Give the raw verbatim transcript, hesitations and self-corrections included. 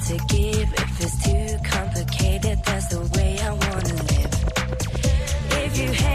to give. If it's too complicated, that's the way I wanna live. If you